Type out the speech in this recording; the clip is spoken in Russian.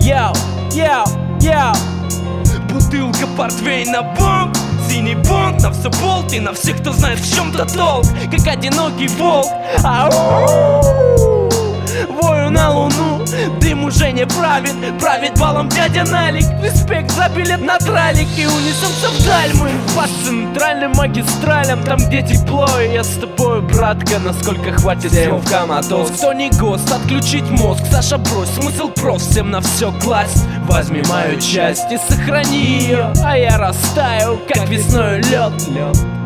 Яу, яу, яу. Бутылка портвейна, бонг, синий бонг, на все болт и на всех, кто знает в чем-то толк, как одинокий волк. Ау! Вою на луну, дым уже не правит, правит балом дядя Налик. Респект за билет на тралик и унесемся вдаль. Мы по центральным магистралям, там где тепло, и я с тобой, братка, насколько хватит сил в коматоз. Кто не ГОСТ, отключить мозг, Саша, брось, смысл прост, всем на все класть. Возьми мою часть и сохрани ее, а я растаю, как весной лед.